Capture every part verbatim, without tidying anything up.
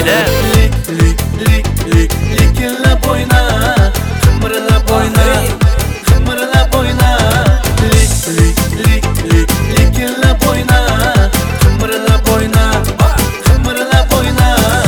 edi. Lik lik lik lik likillab o'yna, qimirlab o'yna, qimirlab o'yna. Lik lik lik lik likillab o'yna, qimirlab o'yna, qimirlab o'yna.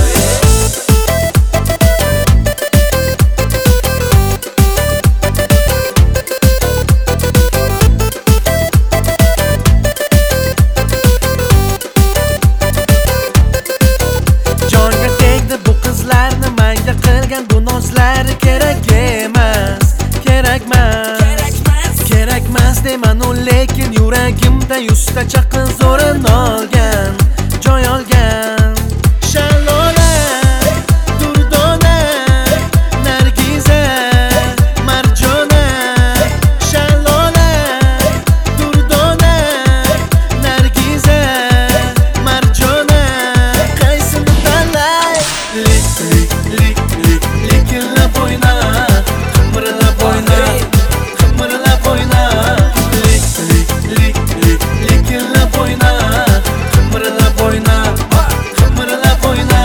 Jonga tegdi bu qizlarni menga qilgan bu nozlari kerak emas, kerakmas, kerakmas deyman u, lekin yuragimda yuztacha qiz o'rin olgan, joy olgan. Shalola, Durdona, Nargiza, Marjona. Shalola, Durdona, Nargiza, Marjona. Qaysini tanlay? Lik lik lik lik likillab o'yna, qimirlab o'yna, qimirlab o'yna. Lik lik lik lik likillab o'yna, qimirlab o'yna, qimirlab o'yna.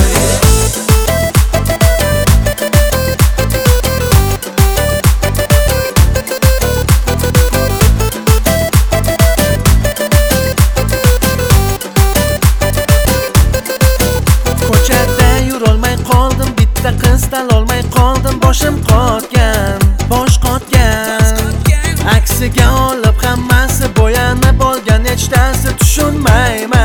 Ko'chada yurolmay qoldim, bitta qizdan olmay qoldim, boshim qotgan, bosh qotgan. Aksiga olib hammasi bo'yanib olgan, hech narsa tushunmayman.